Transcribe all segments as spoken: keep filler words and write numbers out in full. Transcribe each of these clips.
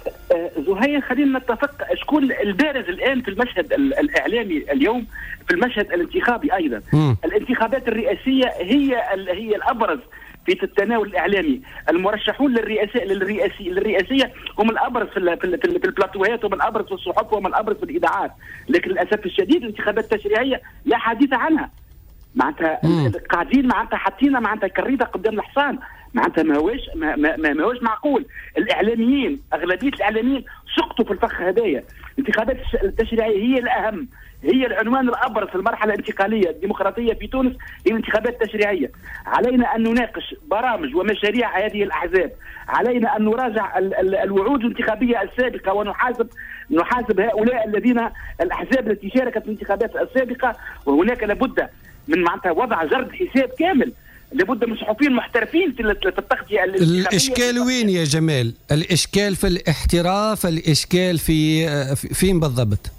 زهير خلينا نتفق شكون البارز الان في المشهد الاعلامي اليوم، في المشهد الانتخابي ايضا. م. الانتخابات الرئاسيه هي هي الابرز في التناول الاعلامي. المرشحون للرئاسه للرئاسي للرئاسيه هم الابرز في في, في, في البلاتوهات، هم الابرز في الصحف، هم الابرز في الاذاعات، لكن للاسف الشديد الانتخابات التشريعيه لا حديث عنها. معناتها قاعدين معناتها حاطين معناتها كريده قدام الحصان، معناتها ما هوش ما, ما, ما هوش معقول. الاعلاميين اغلبيه الاعلاميين سقطوا في الفخ هدايا. الانتخابات التشريعيه هي الاهم، هي العنوان الابرز في المرحله الانتقاليه الديمقراطيه في تونس، هي الانتخابات التشريعيه. علينا ان نناقش برامج ومشاريع هذه الاحزاب، علينا ان نراجع ال ال الوعود الانتخابيه السابقه ونحاسب نحاسب هؤلاء الذين الاحزاب التي شاركت في الانتخابات السابقه، وهناك لابد من معناتها وضع جرد حساب كامل، لابد من صحفيين محترفين في التغطيه الانتخابيه. الاشكال وين يا جمال؟ الاشكال في الاحتراف، الاشكال في فين بالضبط؟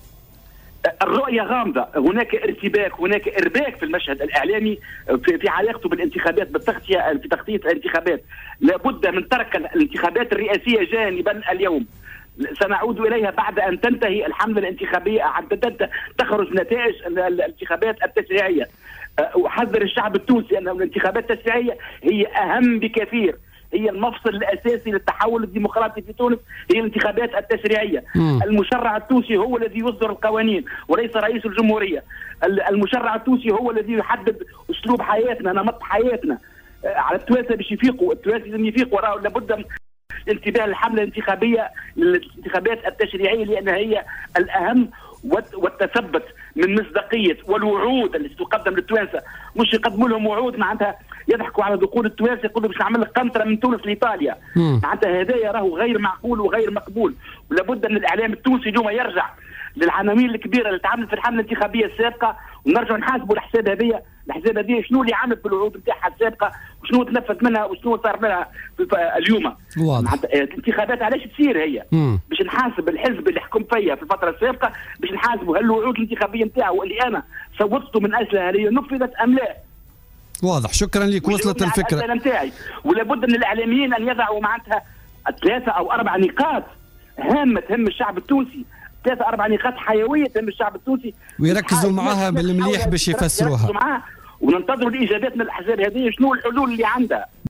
الرؤية غامضة، هناك ارتباك، هناك ارباك في المشهد الاعلامي في, في علاقته بالانتخابات، بالتغطيه في تغطيه الانتخابات. لابد من ترك الانتخابات الرئاسيه جانبا اليوم، سنعود اليها بعد ان تنتهي الحمله الانتخابيه، حتى تخرج نتائج الانتخابات التشريعيه. احذر الشعب التونسي ان الانتخابات التشريعيه هي اهم بكثير، هي المفصل الاساسي للتحول الديمقراطي في تونس، هي الانتخابات التشريعيه. م. المشرع التونسي هو الذي يصدر القوانين وليس رئيس الجمهوريه. المشرع التونسي هو الذي يحدد اسلوب حياتنا، نمط حياتنا. على التوانسه باش يفيقوا، التوانسه لازم يفيقوا، لابد من انتباه الحمله الانتخابيه للانتخابات التشريعيه، لانها هي الاهم، والتثبت من مصداقيه والوعود التي تقدم للتوانسه. مش يقدموا لهم وعود معناتها يضحكوا على دخول التوانسه، يقولوا باش نعمل لك قنطره من تونس لايطاليا. معناتها هذايا راهو غير معقول وغير مقبول، ولابد ان الاعلام التونسي اليوم يرجع للعناوين الكبيره اللي تعمل في الحمله الانتخابيه السابقه، ونرجع نحاسبوا الحساب هذيا، الحساب هذه شنو اللي عملت بالوعود نتاعها السابقه، وشنو تنفذ منها، وشنو صار منها اليوم. واضح. الانتخابات علاش تصير هي؟ مم. باش نحاسب الحزب اللي حكم فيا في الفتره السابقه، باش نحاسبوا هل الوعود الانتخابيه نتاعو اللي انا صوتت من اجلها هي نفذت ام لا؟ واضح. شكرا لك، وصلت الفكره. نتاعي. ولابد من الاعلاميين ان يضعوا معناتها ثلاثه او اربع نقاط هامه تهم الشعب التونسي، ثلاثة أربع نقاط حيوية تهم الشعب التونسي، ويركزوا معاها بالمليح باش يفسروها، وننتظروا الإجابات من الأحزاب هذه شنو الحلول اللي عندها.